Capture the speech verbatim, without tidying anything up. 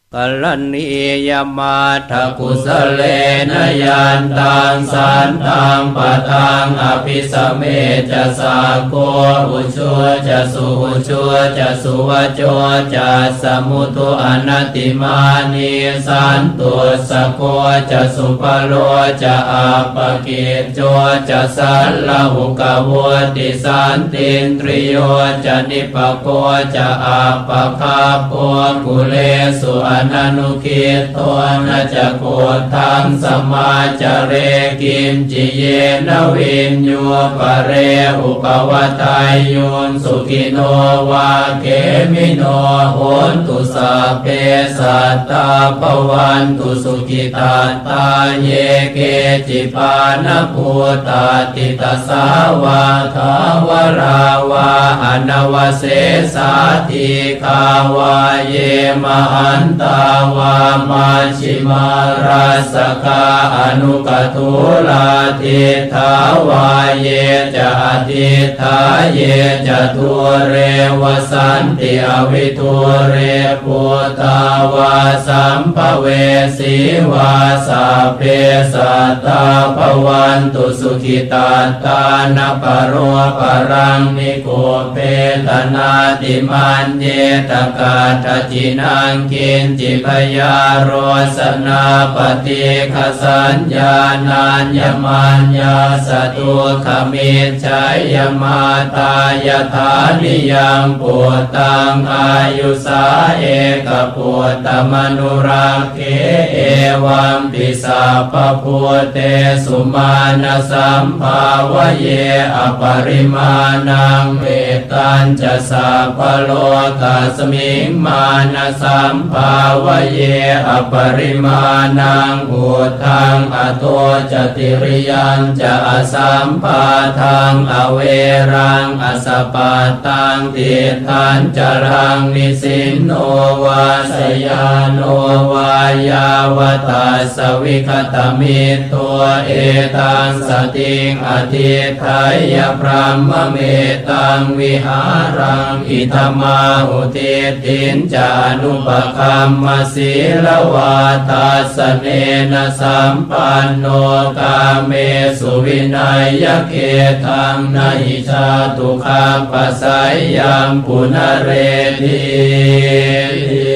กัลลียมาทกุสเลนยันตังสันตังปะตังอภิสเมจะสาโกอุชัวจะสุอุชัวจะสุวโจจะสมุตุอนัตติมานิสันตุสโกจะสุปโลจะอาปกิจโจจะสัลลหุกวติสันตินตริโยจะนิปโกจะอาปคาโปกุเลสุอนันุคิตโตนะจะโกทังสมาจเรกิมจิเยนวินโยปะเรอุปวัตายโยนสุขิโนวาเกมิโนโหนตุสัพเพสัตตาภวันตุสุขิตาตาเยเกจิปานภูตาติตาสาวาทาวราวาอนวเสสาธิคาวาเยมหันตาวามาชิมาราสกาอนุกตุลาทิทาวาเยจะอธิทาเยจะทุเรวสันติอวิทุเรปุตาวาสัมภเวสีวาสาเพสัตตาภวันตุสุขิตาตานปโรปรังนิโกเปตนาติมันเยตกาทจินังกินจิพยาโรสนาปฏิขสัญญานัญญมัญญาสตุขมิจฉายมาตายถานิยังปุตตังอายุสาเอกปุตตมนุรักเขเอวัมปิสัพพพุเตสุมาณสัมภาวเยอปริมาณังเวตัญจะสัพพโลกัสมิงมาณสัมภาวเยอปริมาณังอุทังอโตจติริยัญจะอสัมปาทังอเวรังอสปาตังติทันจรังนิสินโนวาสยานโนวายาวตาสวิคตมิตัวเอตังสติงอธิทายพรหมเมตังวิหารังอิธมาอุติตินจานุปคัมมศีลวาทัสเนนะสัมปันโนกาเมสุวินัยยเกตังนาหิชาตุคาปัสสยัมปุณเรติ